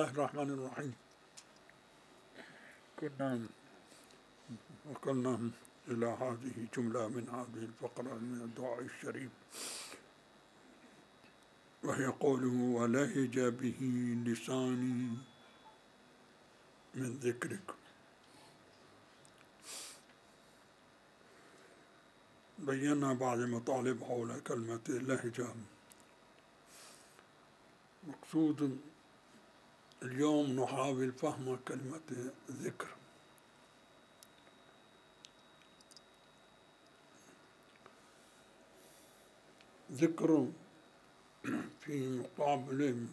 الله الرحمن الرحيم. وصلنا إلى هذه جملة من هذه الفقرة من الدعاء الشريف، وهي قوله: ولهج به لساني من ذكرك. بينا بعض مطالب حول كلمة لهجة. مقصود اليوم نحاول فهم كلمة ذكر. ذكر في مقابل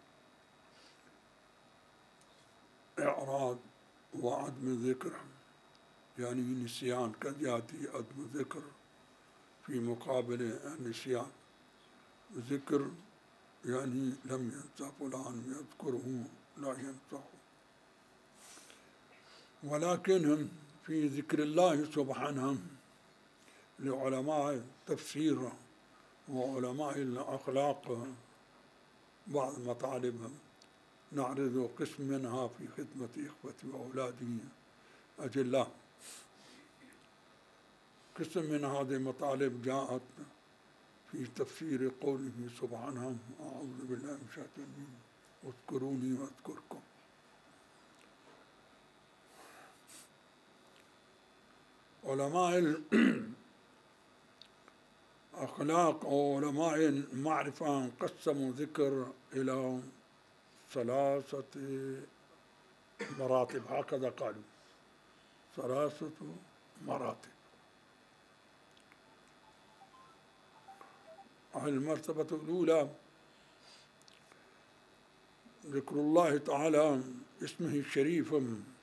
إعراض وعدم ذكر، يعني نسيان، قد يأتي عدم ذكر في مقابل النسيان. ذكر يعني لم ينسى فلان، يذكره لا ينساه. ولكن في ذكر الله سبحانه لعلماء التفسير وعلماء الأخلاق بعض مطالب نعرض قسم منها في خدمة إخوتي وأولادي أجلاء. قسم من هذه المطالب جاءت في تفسير قوله سبحانه: أعوذ بالله من الشيطان الرجيم، اذكروني واذكركم. علماء الأخلاق أو علماء المعرفة قسموا ذكر إلى 3 مراتب، هكذا قالوا: 3 مراتب. المرتبة الأولى ذكر الله تعالى اسمه الشريف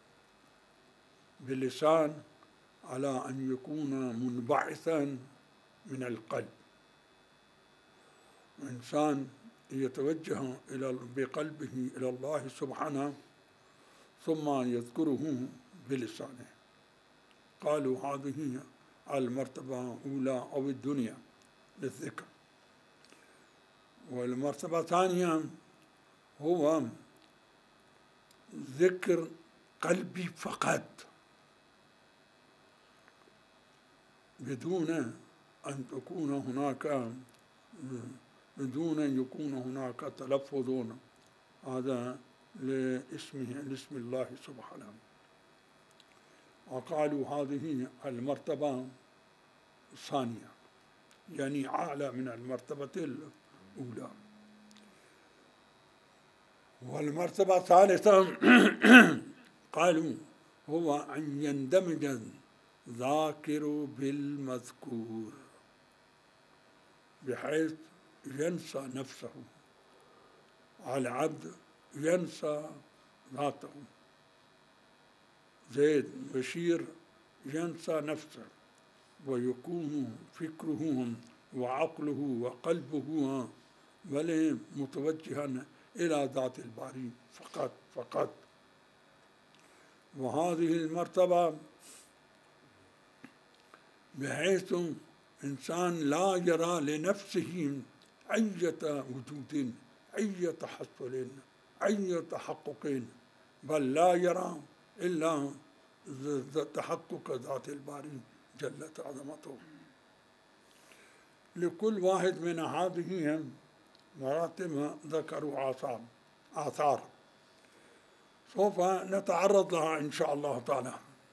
باللسان على أن يكون منبعثا من القلب. إنسان يتوجه بقلبه إلى الله سبحانه ثم يذكره بلسانه. قالوا هذه المرتبة الأولى أو الدنيا للذكر. والمرتبة الثانية هو ذكر قلبي فقط، بدون أن يكون هناك تلفظ هذا لاسم الله سبحانه. وقالوا هذه المرتبة الثانية، يعني أعلى من المرتبة الأولى. والمرتبة الثالثة قالوا هو أن يندمج الذاكر بالمذكور بحيث ينسى نفسه. العبد ينسى ذاته، زيد بشير ينسى نفسه، ويكون فكره وعقله وقلبه بل متوجها إلى ذات الباري فقط. وهذه المرتبة بحيث إنسان لا يرى لنفسه أي وجود، أي تحصل، أي تحقق، بل لا يرى إلا تحقق ذات الباري جلت عظمته. لكل واحد من هذه مراتب ذكروا آثار سوف نتعرض لها إن شاء الله تعالى.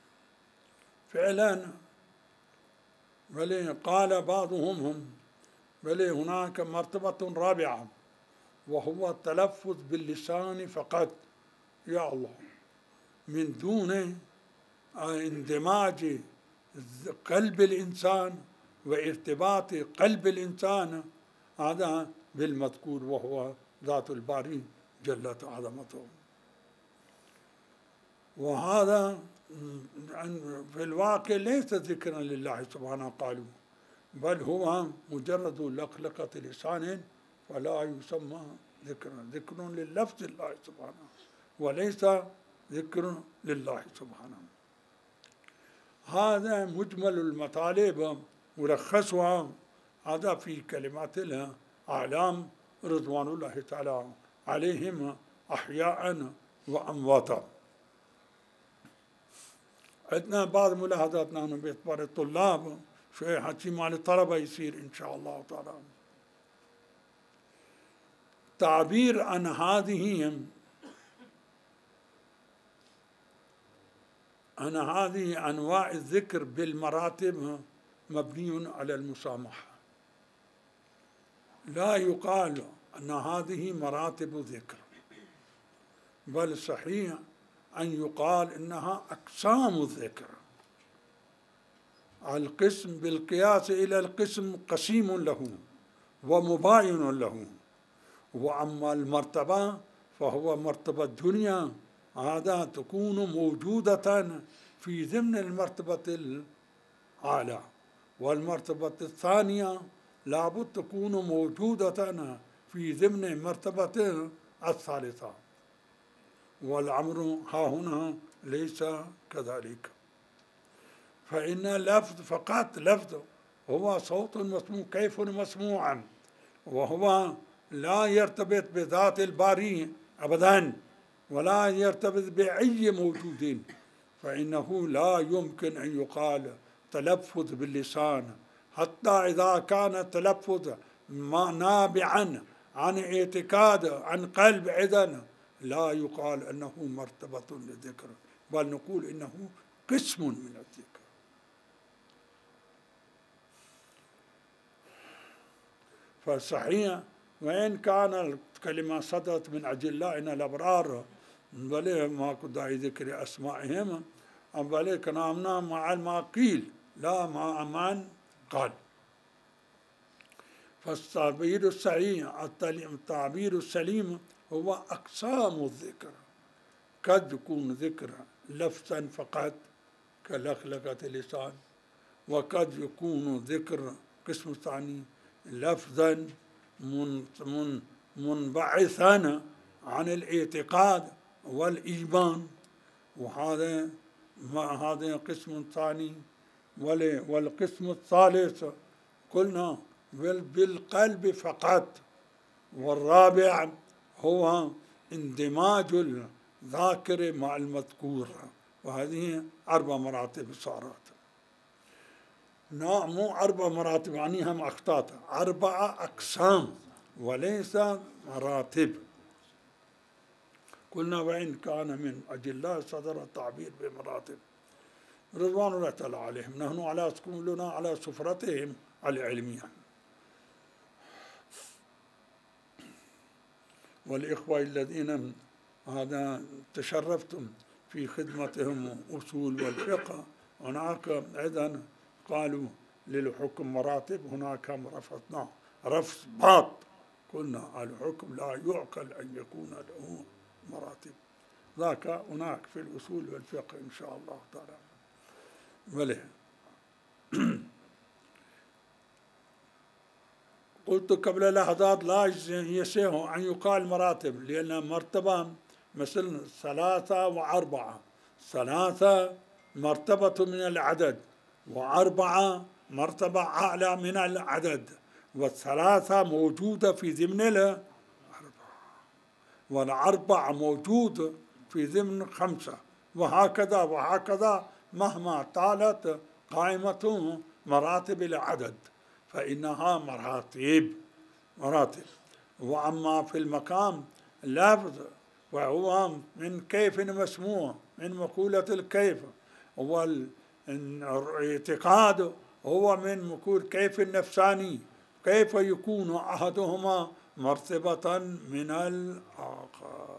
فعلا بل قال بعضهم بل هناك مرتبة رابعة، وهو التلفظ باللسان فقط، يا الله، من دون اندماج قلب الإنسان وارتباط قلب الإنسان هذا بالمذكور وهو ذات الباري جلت عظمته. وهذا في الواقع ليس ذكرا لله سبحانه قالوا، بل هو مجرد لقلقة لسان، فلا يسمى ذكرا. ذكر لللفظ الله سبحانه وليس ذكر لله سبحانه. هذا مجمل المطالب ملخصها هذا في كلمات الأعلام رضوان الله تعالى عليهم أحياء وأمواتا. عندنا بعض ملاحظات نحن باعتبار الطلاب شوية حكي مع الطلبة يصير إن شاء الله تعالى. تعبير عن هذه أنواع الذكر بالمراتب مبني على المسامحة. لا يقال أن هذه مراتب ذكر، بل صحيح أن يقال إنها أقسام الذكر. القسم بالقياس إلى القسم قسيم له ومباين له. وأما المرتبة فهو مرتبة الدنيا، هذا تكون موجودة في ضمن المرتبة الأعلى، والمرتبة الثانية لابد تكون موجودة في ضمن مرتبة الثالثة، والأمر ها هنا ليس كذلك. فإن اللفظ فقط لفظ هو صوت مسموع كيف مسموعا، وهو لا يرتبط بذات الباري أبدا ولا يرتبط بأي موجود، فإنه لا يمكن أن يقال تلفظ باللسان حتى إذا كان التلفظ نابعا عن اعتقاد عن قلب، إذن لا يقال أنه مرتبة للذكر، بل نقول إنه قسم من الذكر. فصحيح وإن كان الكلمة صدرت من أجلائنا الأبرار، بل ما كداعي ذكر أسمائهم، بل كلامنا مع ما قيل لا مع من قال. فالتعبير الصحيح التعبير السليم هو أقسام الذكر. قد يكون ذكر لفظا فقط كلخلقة اللسان، وقد يكون ذكر قسم ثاني لفظا منبعثا عن الاعتقاد والإيمان، وهذا قسم ثاني. والقسم الثالث قلنا بالقلب فقط. والرابع هو اندماج الذاكر مع المذكور، وهذه 4 مراتب صارت. مو 4 مراتب، يعني هم أخطاء، 4 أقسام وليس مراتب. قلنا وإن كان من أجل صدر التعبير بمراتب رضوان الله تعالى عليهم، نحن على كلنا على سفرتهم العلمية. والإخوة الذين هذا تشرفتم في خدمتهم أصول والفقه، هناك أيضا قالوا للحكم مراتب، هناك هم رفضنا رفض باط، قلنا الحكم لا يعقل أن يكون له مراتب، ذاك هناك في الأصول والفقه إن شاء الله تعالى. بله. قلت قبل لحظات لا يصح أن يقال مراتب، لأن مرتبة مثل 3 و4، 3 مرتبة من العدد، و4 مرتبة أعلى من العدد، وال3 موجودة في ضمن وال4 موجود في ضمن 5، وهكذا وهكذا مهما طالت قائمة مراتب العدد فإنها مراتب. وأما في المقام لفظ وهو من كيف مسموع، من مقولة الكيف، والاعتقاد هو من مقول كيف النفساني، كيف يكون أحدهما مرتبة من الآخر.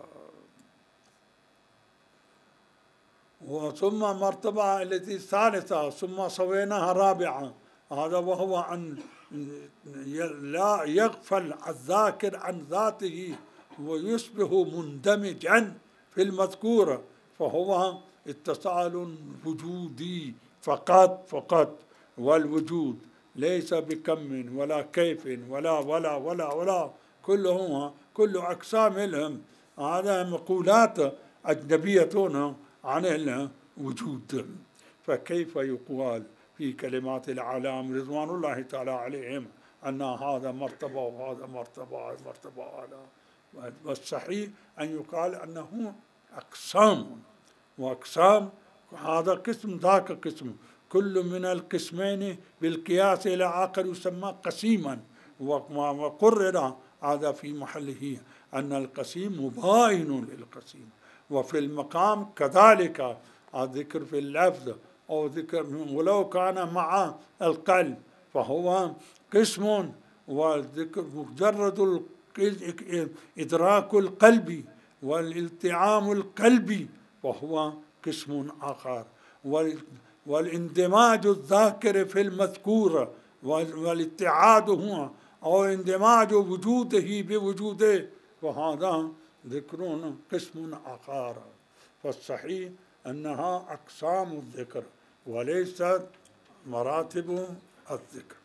وثم مرتبة التي ثالثة ثم سويناها رابعة، هذا وهو أن لا يغفل الذاكر عن ذاته ويصبح مندمجا في المذكور، فهو اتصال وجودي فقط، والوجود ليس بكم ولا كيف ولا كل أقسام لهم. هذا مقولات أجنبية عن الوجود. فكيف يقال في كلمات العلام رضوان الله تعالى عليهم أن هذا مرتبة وهذا مرتبة أعلى، والصحيح أن يقال أنه أقسام، وأقسام هذا قسم ذاك قسم، كل من القسمين بالقياس إلى آخر يسمى قسيما، وقرر هذا في محله أن القسيم مباين للقسيم. وفي المقام كذلك الذكر في اللفظ أو ذكر ولو كان مع القلب فهو قسم، والذكر مجرد إدراك القلب والالتئام القلبي وهو قسم آخر، والاندماج الذاكر في المذكور والاتحاد هو أو اندماج وجوده بوجوده وهذا ذكر قسم آخر. فالصحيح أنها أقسام الذكر وليست مراتب الذكر.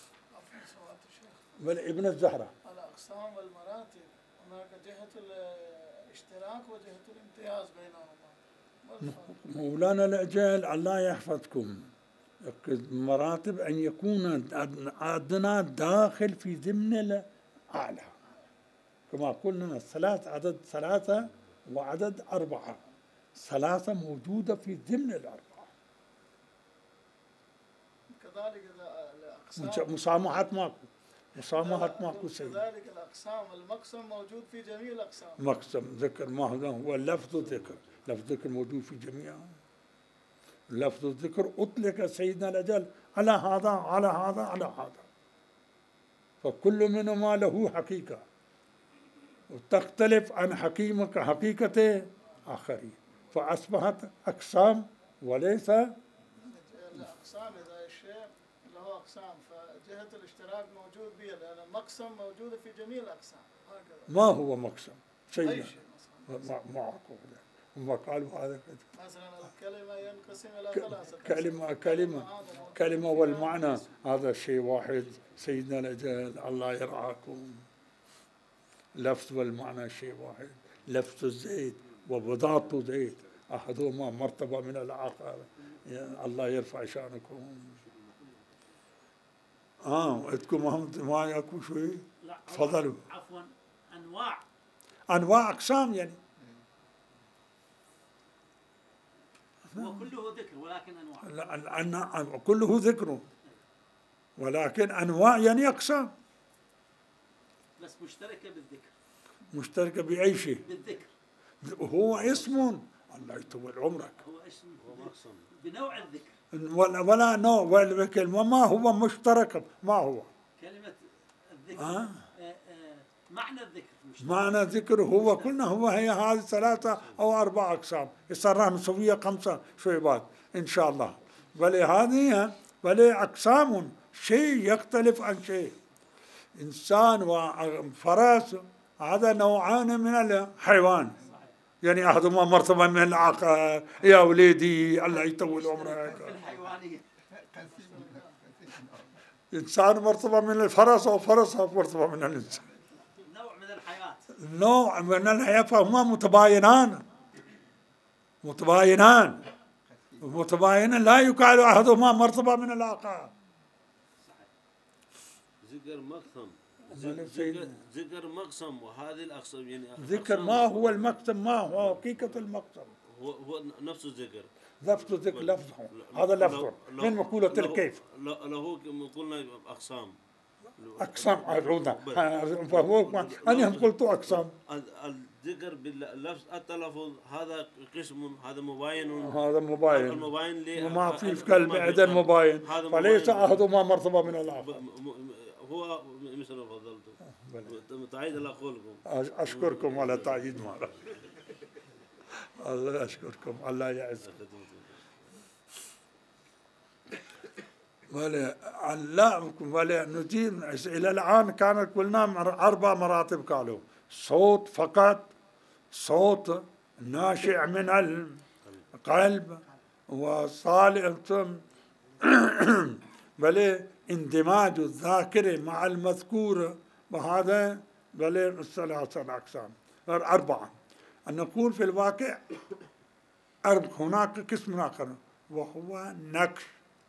ابن الزهرة الأقسام والمراتب هناك جهة الاشتراك وجهة الامتياز بينهما. مولانا الأجل الله يحفظكم، مراتب أن يكون أدنى داخل في ضمن الأعلى، كما قلنا الثلاث عدد ثلاثة وعدد أربعة، ثلاثة موجودة في ضمن الأربعة. كذلك الأقسام مسامحة ماكو سيد. كذلك الأقسام المقسم موجود في جميع الأقسام. مقسم ذكر ما هو لفظ ذكر، لفظ ذكر موجود في جميع. لفظ الذكر أطلق سيدنا الأجل على هذا على هذا على هذا، فكل منهما له حقيقة وتختلف عن حقيقة آخرين، فأصبحت أقسام وليس الأقسام. إذا الشيء له أقسام فجهة الاشتراك موجود بها، لأن المقسم موجود في جميع الأقسام. ما هو مقسم؟ أي شيء ما أقول هم قالوا هذا مثلا الكلمة ينقسم إلى ثلاثة، كلمة والمعنى هذا شيء واحد. سيدنا الأجل الله يرعاكم، لفظ والمعنى شيء واحد. لفظ الزيت وبضاعة زيت أحدهما مرتبة من الآخر. الله يرفع شأنكم. عندكم ما ياكو شوي؟ تفضلوا. عفوا، أنواع أقسام يعني هو كله ذكر ولكن أنواع. لا، كله ذكر ولكن أنواع يعني أقسام. بس مشتركة بالذكر. مشتركة بأي شيء؟ بالذكر. هو اسم. الله يطول عمرك. هو اسم بنوع الذكر. ولا نوع ولا كلمة. ما هو مشترك؟ ما هو كلمة الذكر؟ معنى الذكر مشترك. معنى الذكر هو كلنا هو هي هذه ثلاثة أو أربعة أقسام. يصير نسويها 5 شويبات إن شاء الله. بل هذه أقسام شيء يختلف عن شيء. إنسان وفرس هذا نوعان من الحيوان، يعني أحدهما مرتبة من الآخر. يا وليدي الله يطول عمرك. الحيوانية إنسان مرتبة من الفرس أو فرس مرتبة من الإنسان. نوع من الحياة فهما متباينان لا يقال أحدهما مرتبة من الآخر. ذكر مقسم وهذه الأقسام يعني ذكر ما هو المقسم؟ ما هو حقيقة المقسم؟ هو نفس الذكر. لفظ الذكر لفظه هذا لفظه من مقولة الكيف. له قلنا أقسام عروضة فهو أنا قلت أقسام. الذكر باللفظ التلفظ هذا قسم، هذا مباين وما في قلب عدن مباين، فليس أحدهما مرتبة من الآخر. هو مثل ما فضلتم تأييد الله قولكم. أشكركم على تأييد ماله. الله أشكركم، الله يعزكم. ولا نجيب إلى الآن كانت قلنا 4 مراتب قالوا: صوت فقط، صوت ناشئ من القلب، وصالح بل اندماج الذاكرة مع المذكور، وهذا بل 3 أقسام 4. أن نقول في الواقع هناك قسم آخر وهو نقش،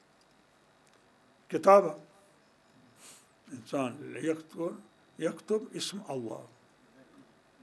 كتابة. إنسان يكتب اسم الله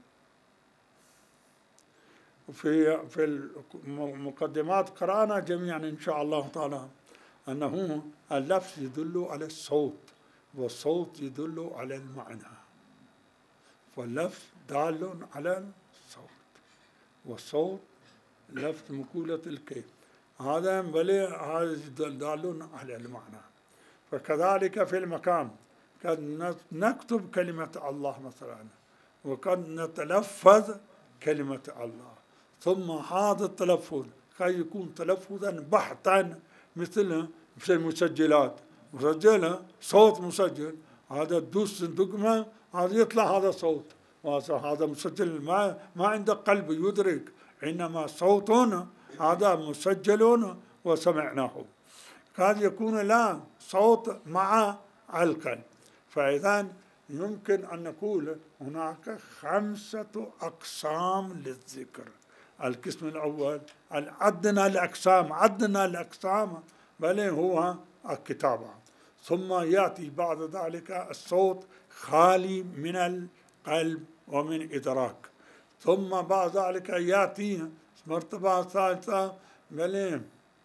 في المقدمات قرأنا جميعا إن شاء الله تعالى أنه اللفظ يدل على الصوت، والصوت يدل على المعنى، واللفظ دال على الصوت، والصوت لفظ مقولة الكيف، هذا بل هذا دال على المعنى. فكذلك في المكان قد نكتب كلمة الله مثلا، وقد نتلفظ كلمة الله، ثم هذا التلفظ قد يكون تلفظا بحتا مثل في المسجلات، مسجلة صوت مسجل، هذا تدوس دقمة هذا يطلع هذا صوت، وهذا مسجل ما عنده قلب يدرك، إنما صوتنا هذا مسجل وسمعناه. قد يكون لا صوت مع القلب. فإذا يمكن أن نقول هناك 5 أقسام للذكر. القسم الأول عدنا الأقسام بل هو الكتابة، ثم يأتي بعد ذلك الصوت خالي من القلب ومن إدراك، ثم بعد ذلك يأتي مرتبة ثالثة بل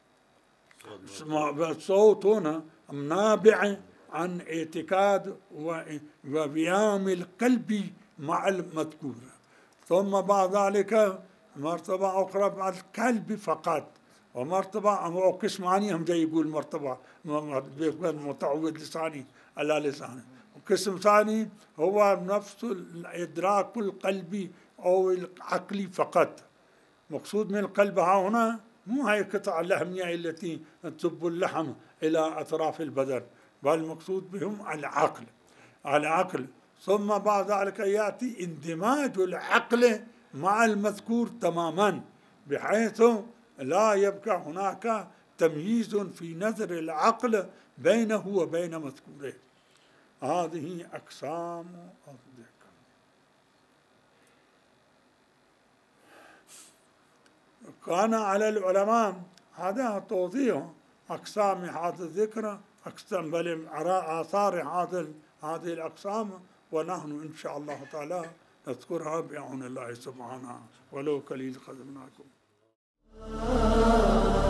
الصوت هنا نابع عن اعتقاد وبيام القلب مع المذكور، ثم بعد ذلك مرتبة أخرى بعد القلب فقط، ومرتبة أو قسم ثاني هم جاي يقول مرتبة متعود لساني على لساني، وقسم ثاني هو نفس الإدراك القلبي أو العقلي فقط. مقصود من القلب ها هنا مو هاي القطع اللحمية التي تصب اللحم إلى أطراف البدن، بل المقصود بهم العقل. ثم بعد ذلك يأتي اندماج العقل مع المذكور تماما، بحيث لا يبقى هناك تمييز في نظر العقل بينه وبين مذكوره. هذه أقسام الذكر. كان على العلماء هذا توضيح أقسام هذا الذكر، أقسام بل آثار هذه الأقسام، ونحن إن شاء الله تعالى نذكرها بعون الله سبحانه ولو قليل خدمناكم.